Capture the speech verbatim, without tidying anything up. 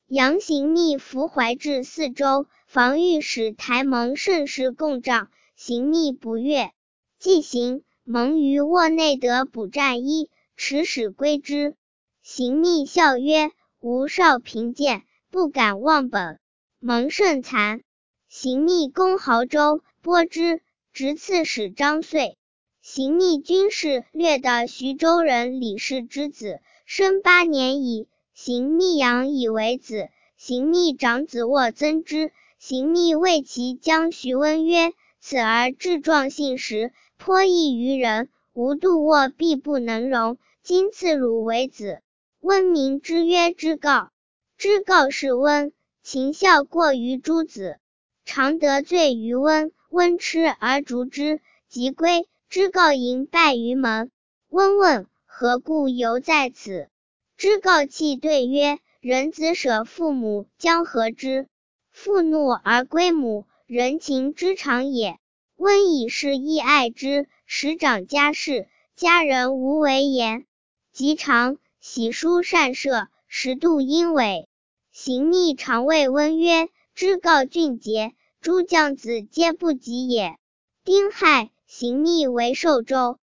杨行密伏怀至四州，防御使台蒙甚是共帐，行密不悦。既行，蒙于卧内得补战衣，持使归之。行密笑曰：吾少贫贱，不敢忘本。蒙甚惭。行密攻亳州，拨之，直刺史张遂。行密军事略的徐州人李氏之子，生八年矣。行密养以为子。行密长子沃曾之。行密谓其将徐温曰：此儿志壮性实，颇异于人，吾度沃必不能容，今赐汝为子。温名之曰知诰。知诰是温，勤孝过于诸子，常得罪于温，温吃而逐之，即归。知诰迎败于门。温问何故犹在此？知诰泣对曰：人子舍父母，将何之？父怒而归母，人情之常也。温以是亦爱之，时长家事，家人无为言。及长，喜书善射，时度阴痿。行密常谓温曰：知诰俊节，诸将子皆不及也。丁亥，行密为寿州。